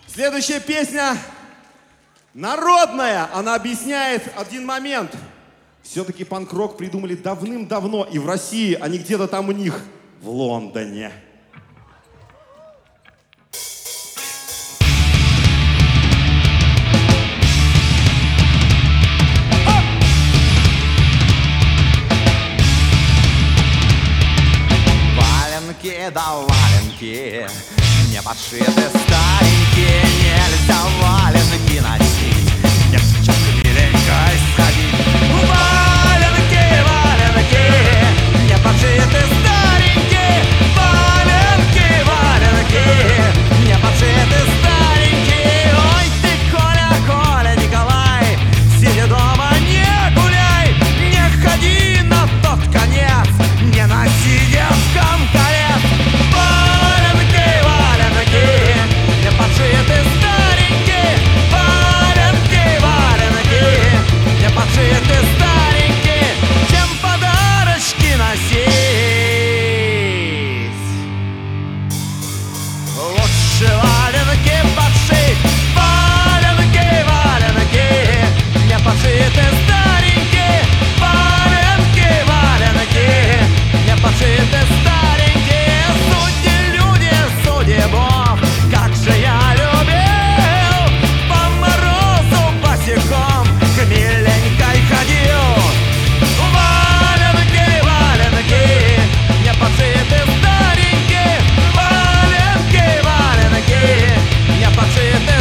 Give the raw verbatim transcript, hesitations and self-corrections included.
Следующая песня народная. Она объясняет один момент. Все-таки панк-рок придумали давным-давно, и в России, а не где-то там у них, в Лондоне. Валенки да валенки, не подшиты старенькие, нельзя валенки носить, нет сейчас миленькой сходить. Валенки, валенки, не подшиты старенькие, валенки, валенки, не подшиты старенькие. Ой ты, Коля, Коля, Николай, сиди дома, не гуляй, не ходи на тот конец, не носи девкам колец. Валенки, валенки, не подшиты старенькие, валенки, валенки, не подшиты старенькие, чем подарочки носить. Лучше валенки подшить, валенки, валенки, не подшиты старенькие, валенки, валенки, не подшиты старенькие. Судьи, люди, судьи Бог, как же я любил по морозу босиком к миленькой ходил. Валенки, валенки, не подшиты старенькие, валенки, валенки, не подшиты